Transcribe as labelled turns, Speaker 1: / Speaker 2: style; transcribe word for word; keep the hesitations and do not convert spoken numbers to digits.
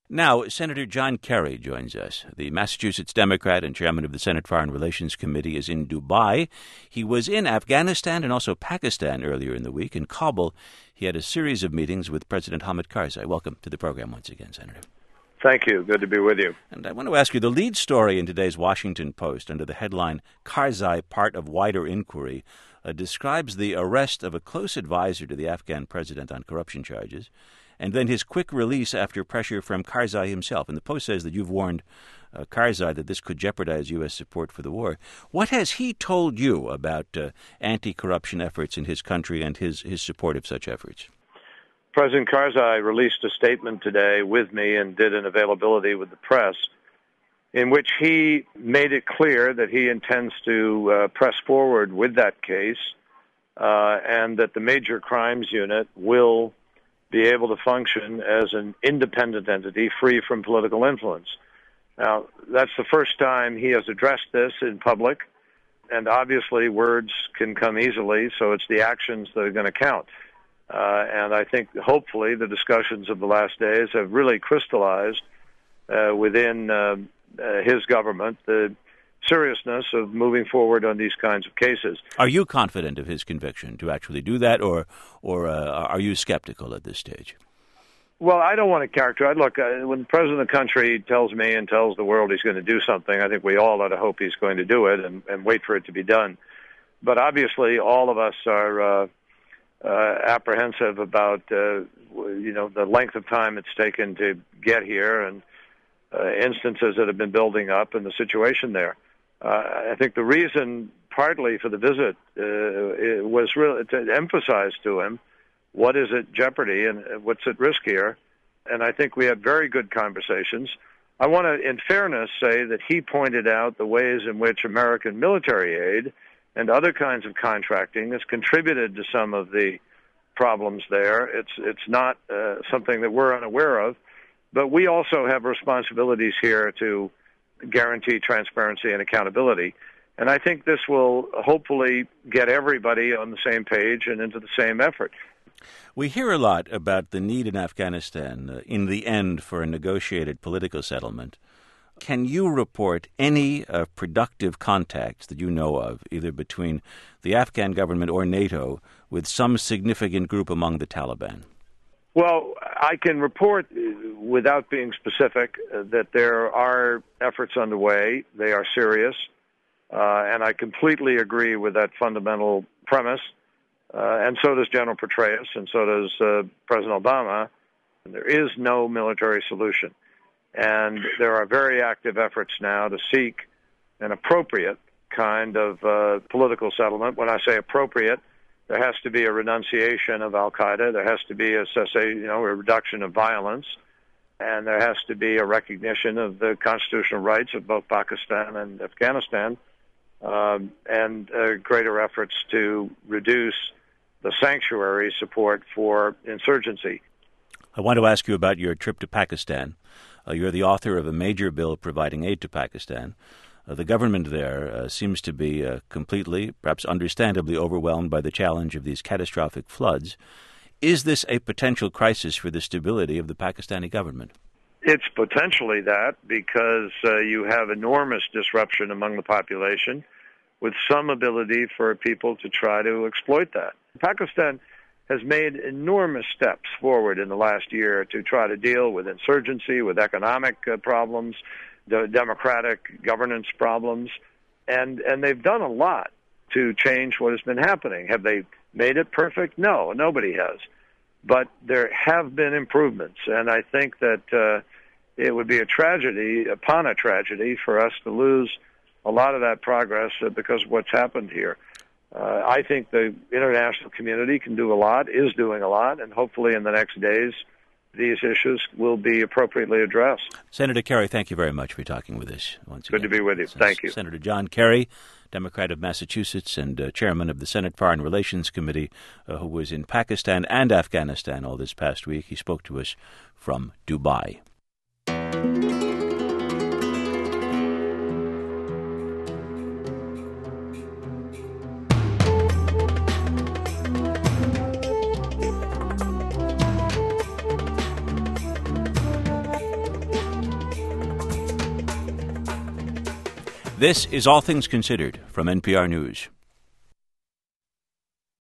Speaker 1: Now, Senator John Kerry joins us. The Massachusetts Democrat and chairman of the Senate Foreign Relations Committee is in Dubai. He was in Afghanistan and also Pakistan earlier in the week. In Kabul, he had a series of meetings with President Hamid Karzai. Welcome to the program once again, Senator.
Speaker 2: Thank you. Good to be with you.
Speaker 1: And I want to ask you, the lead story in today's Washington Post under the headline, Karzai, Part of Wider Inquiry, uh, describes the arrest of a close advisor to the Afghan president on corruption charges, and then his quick release after pressure from Karzai himself. And the Post says that you've warned uh, Karzai that this could jeopardize U S support for the war. What has he told you about uh, anti-corruption efforts in his country and his, his support of such efforts?
Speaker 2: President Karzai released a statement today with me and did an availability with the press in which he made it clear that he intends to uh, press forward with that case uh, and that the Major Crimes Unit will be able to function as an independent entity free from political influence. Now, that's the first time he has addressed this in public, and obviously words can come easily, so it's the actions that are going to count. Uh, and I think hopefully the discussions of the last days have really crystallized uh, within uh, uh, his government the seriousness of moving forward on these kinds of cases.
Speaker 1: Are you confident of his conviction to actually do that, or or uh, are you skeptical at this stage?
Speaker 2: Well, I don't want to characterize. Look, uh, when the president of the country tells me and tells the world he's going to do something, I think we all ought to hope he's going to do it and, and wait for it to be done. But obviously, all of us are uh, uh, apprehensive about uh, you know the length of time it's taken to get here and uh, instances that have been building up and the situation there. Uh, I think the reason, partly for the visit, uh, it was really to emphasize to him what is at jeopardy and what's at risk here. And I think we had very good conversations. I want to, in fairness, say that he pointed out the ways in which American military aid and other kinds of contracting has contributed to some of the problems there. It's it's not uh, something that we're unaware of, but we also have responsibilities here to guarantee transparency and accountability. And I think this will hopefully get everybody on the same page and into the same effort.
Speaker 1: We hear a lot about the need in Afghanistan, uh, in the end, for a negotiated political settlement. Can you report any uh, productive contacts that you know of, either between the Afghan government or NATO, with some significant group among the Taliban?
Speaker 2: Well, I can report, without being specific, uh, that there are efforts underway. They are serious, uh, and I completely agree with that fundamental premise, uh, and so does General Petraeus, and so does uh, President Obama. There is no military solution, and there are very active efforts now to seek an appropriate kind of uh, political settlement. When I say appropriate, there has to be a renunciation of al-Qaeda. There has to be a cessation, you know, a reduction of violence, and there has to be a recognition of the constitutional rights of both Pakistan and Afghanistan, um, and uh, greater efforts to reduce the sanctuary support for insurgency.
Speaker 1: I want to ask you about your trip to Pakistan. Uh, you're the author of a major bill providing aid to Pakistan. Uh, the government there uh, seems to be uh, completely, perhaps understandably, overwhelmed by the challenge of these catastrophic floods. Is this a potential crisis for the stability of the Pakistani government?
Speaker 2: It's potentially that because uh, you have enormous disruption among the population with some ability for people to try to exploit that. Pakistan has made enormous steps forward in the last year to try to deal with insurgency, with economic uh, problems, the democratic governance problems, and and they've done a lot to change what has been happening. Have they made it perfect? No, nobody has. But there have been improvements, and I think that uh, it would be a tragedy upon a tragedy for us to lose a lot of that progress uh, because of what's happened here. Uh, I think the international community can do a lot, is doing a lot, and hopefully in the next days these issues will be appropriately addressed.
Speaker 1: Senator Kerry, thank you very much for talking with us once again.
Speaker 2: Good to be with you. Thank you.
Speaker 1: Senator John Kerry, Democrat of Massachusetts and uh, chairman of the Senate Foreign Relations Committee, uh, who was in Pakistan and Afghanistan all this past week. He spoke to us from Dubai. This is All Things Considered from N P R News.